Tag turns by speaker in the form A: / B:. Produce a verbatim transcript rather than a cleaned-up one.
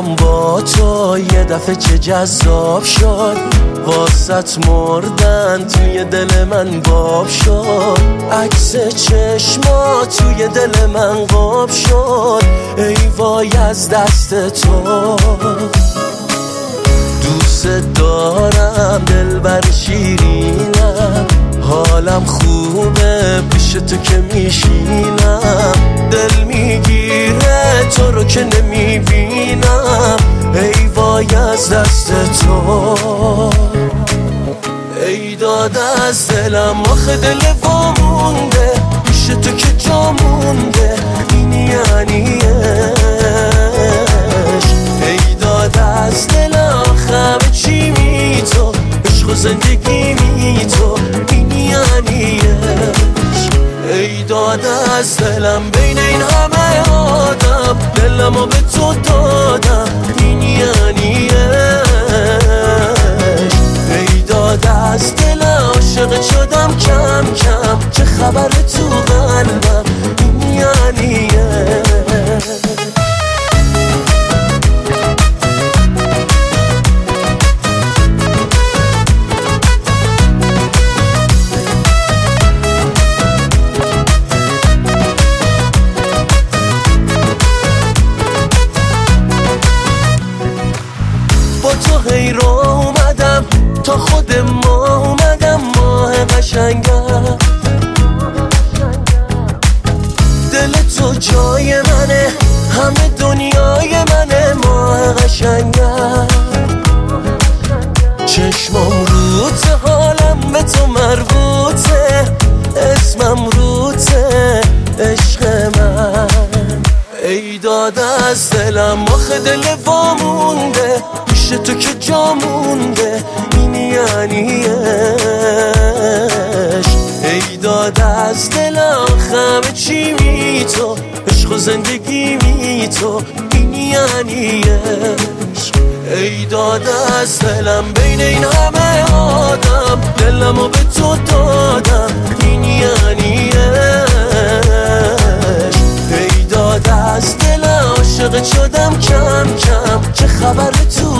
A: الان با تو یه دفعه چه جذاب شد، واسط مردن توی دل من باب شد، عکس چشما توی دل من قاب شد، ای وای از دست تو. دوست دارم دلبر شیرینم، حالم خوبه پیش تو که میشینم، دل میگیره تو رو که نمیبینم، ای وای از دست تو. ای داد از دلم آخه دل وامونده، پیش تو که جا مونده، این یعنی عشق. ای داد از دلم آخه چی می تو، عشق و زندگی می تو، این یعنی عشق. ای داد از دلم بین این همه آدم، دلمو به تو دادم، این یعنی عشق. ای داد از دلم عاشق شدم کم کم، چه خبر تو قلبم، این یعنی عشق. تو هی رو اومدم تا خود ما اومدم، ماه قشنگم. دل تو جای منه، همه دنیای منه، ماه قشنگم. چشمم روته، حالم به تو مربوطه، اسمم روته، عشق من. ای داد از دلم آخه دل وامونده، پیش تو که جا مونده، این یعنی عشق. ای داد از دلم همه چی می تو، عشق و زندگی می تو، این یعنی عشق. ای داد از دلم بین این همه آدم، دلمو به تو دادم، این یعنی عشق. ای داد از دلم عاشق شدم کم کم، چه خبر تو